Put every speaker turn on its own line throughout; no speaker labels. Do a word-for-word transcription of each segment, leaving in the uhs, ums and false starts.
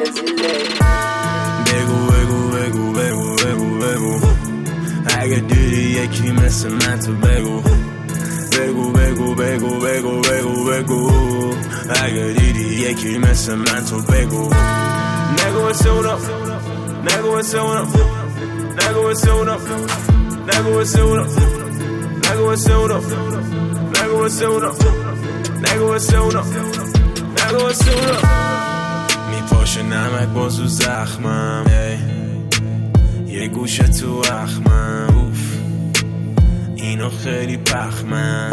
بگو بگو بگو بگو بگو بگو اگه دیدی یکی مثل من تو بگو بگو بگو بگو بگو بگو بگو اگه دیدی یکی مثل من تو بگو نگو واسه اونا نگو واسه اونا نگو واسه اونا نگو واسه اونا نگو واسه اونا نگو واسه اونا نگو واسه اونا نگو واسه اونا میپاشه نمک بازو زخمم یه گوشه تو اخمم اوف اینو خیلی پخمم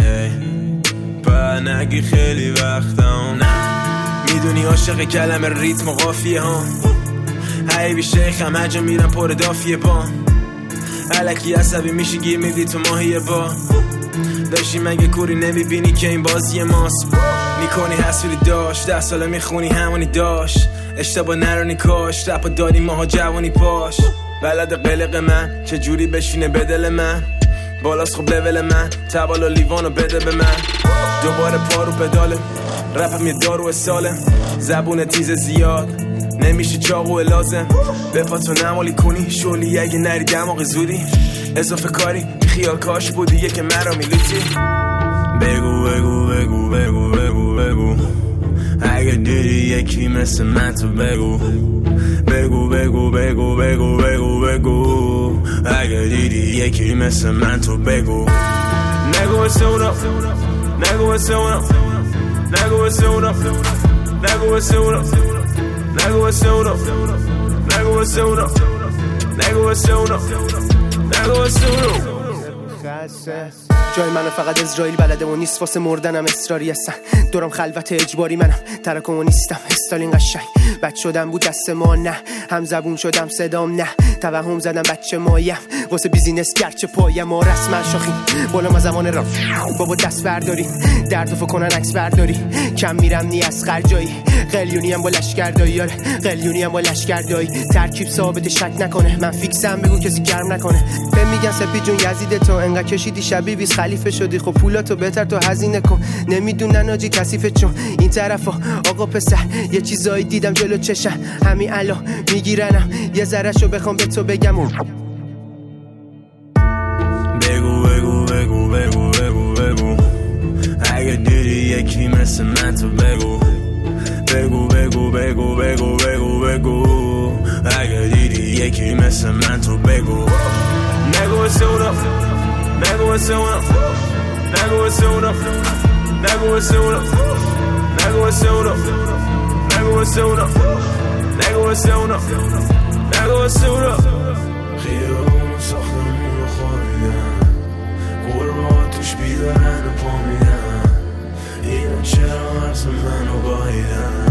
با نگی خیلی وقتم نه میدونی عاشق کلمه ریتم و قافیه ها حیبی شیخم هجا میرم پر دافیه با علکی عصبی میشی گیر میدی تو ماهیه با داشتی مگه کوری نمیبینی که این بازی ماست میکنی حسولی داشت ده ساله میخونی همونی داشت اشتباه نرانی کاش رپا دادی ماها جوانی پاش بلد قلق من چه جوری بشینه به دل من بالاست خب لول من تبالا لیوانو بده به من دوباره پارو پداله رپم یه دارو ساله زبون تیز زیاد نمیشه چاقو لازم به پاتو نمالی کنی شولی اگه نری دماغ زودی اضافه کاری خیال کاش بودی یه که مرا میلوتی بگو بگو بگو بگو بگو بگو اگه دیدی یکی مثل من تو بگو بگو بگو بگو بگو بگو بگو اگه دیدی یکی مثل من تو بگو نگو واسه اونا نگو واسه اونا نگو واسه اونا نگو واسه اونا نگو واسه اونا نگو واسه اونا نگو واسه اونا نگو واسه اونا
جای منو فقط اسرائیل بلده و نیست واسه مردنم اصراری هستن دورم خلوت اجباری منم ترکم و نیستم استالین قشنگ بد شدم بود دست ما نه هم زبون شدم صدام نه توهم زدم بچه مایم واسه بیزینس گرچه پایم ما رسما شاخیم بالا ما زمان را بابا دست برداری درد و فکنن عکس برداری کم میرم نی از خرجایی قلیونی هم با لشکردایی یاره قلیونی هم با لشکردایی ترکیب ثابت شک نکنه من فیکسم بگو کسی گرم نکنه به میگن سپی جون یزید تو انقدر کشیدی شبیه بیس خلیفه شدی خب پولاتو بهتر تو هزینه کن نمیدونن آجی کثیفه چون این طرفا آقا پسر یه چیزایی دیدم جلو چشم همین الان میگیرنم یه ذرهشو بخوام به تو بگم و
بگو بگو بگو بگو بگو بگو اگه دیدی یکی مثل من تو بگو بگو بگو بگو بگو بگو بگو اگه دیدی یکی مثل من تو بگو نگو واسه اونا نگو واسه اونا نگو واسه اونا نگو واسه اونا نگو واسه اونا نگو واسه اونا نگو واسه اونا نگو واسه اونا خیابونو ساختم میرو خوابیدن گربه توش بیدارن و پا میدن اینا چرا مرز منو باهیدن